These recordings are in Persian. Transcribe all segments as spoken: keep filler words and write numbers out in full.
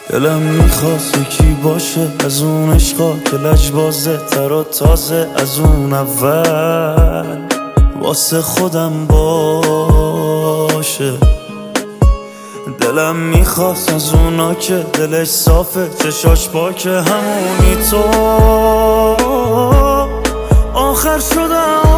دلم میخواست یکی باشه از اون عشقا که لجبازه تر و تازه از اون اول، واسه خودم باشه. دلم میخواست از اونا که دلش صافه چشاش پاکه، همونی تو آخر شدم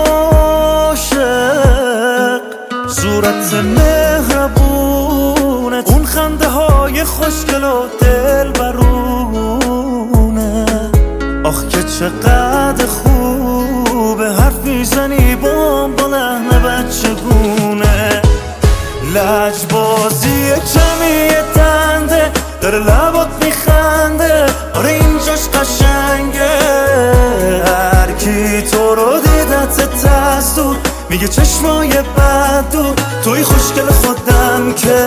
عاشق. صورت مهربونت، اون خنده های خوشگل و دل برونه، آخ که چقدر خوبه حرف میزنی با لحن بچگونه. لجبازی کمی دنده داره لبات میخنده، آره اینجاش قشنگه. هر کی تو رو دیدت از دور میگه چشمای بد دور، توی خوشگل خودم که.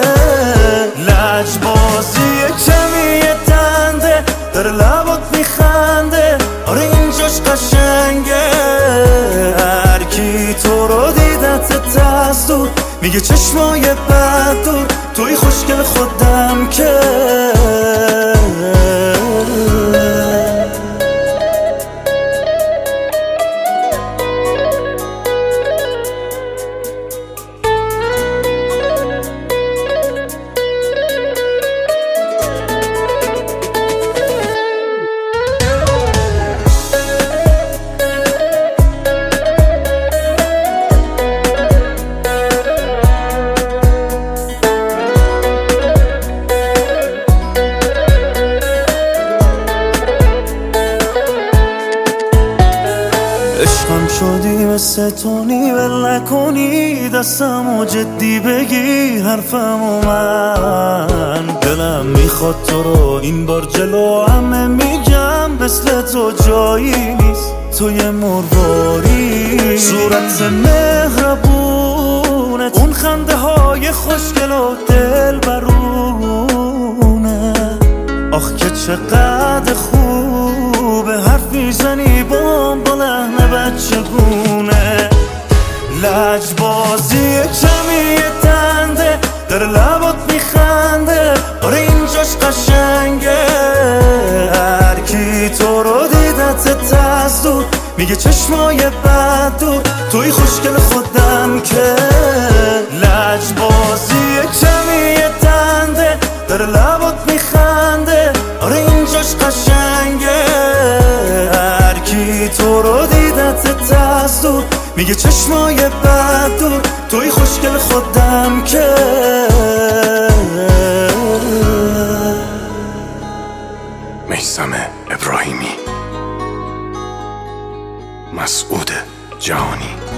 لجبازی کمی دنده داره لبات میخنده، آره اینجاش قشنگه. هر کی تو رو دیدت از دور میگه چشمای بد دور، توی خوشگل خودم که. عشقم شدی مثل تونی ول نکنی، دستمو جدی بگیر حرفمو من. دلم میخواد تو رو این بار جلو همه میگم، مثل تو جایی نیست توی مرواری. صورت مهربونت، اون خنده های خوشگل و دل برونه، آخ که چقدر خوبه حرف میزنی با لحن بچگونه. لجبازی کمی دنده داره لبات میخنده، آره اینجاش قشنگه. هر کی تو رو دیدت از دور میگه چشمای بد دور، توی خوشگل خودم که. لجبازی کمی دنده داره لبات میخنده، آره اینجاش قشنگه. هر کی تو رو دیدت از دور میگه چشمای بد دور، توی خوشگل خودم که. میثم ابراهیمی، مسعود جهانی.